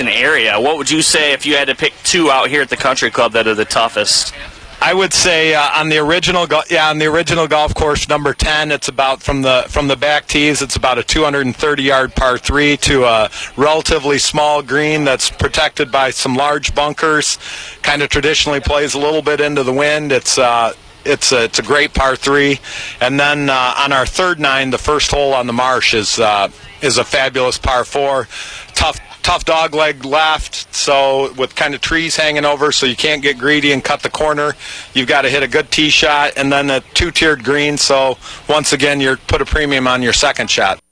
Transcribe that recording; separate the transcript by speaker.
Speaker 1: area, what would you say if you had to pick two out here at the country club that are the toughest?
Speaker 2: I would say on the original golf course, number 10, it's about from the back tees, it's about a 230-yard par 3 to a relatively small green that's protected by some large bunkers. Kind of traditionally plays a little bit into the wind. It's a great par 3, and then on our third 9, the first hole on the marsh is a fabulous par 4. Tough dog leg left, so with kind of trees hanging over, so you can't get greedy and cut the corner. You've got to hit a good tee shot, and then a 2-tiered green, so once again, you put a premium on your second shot.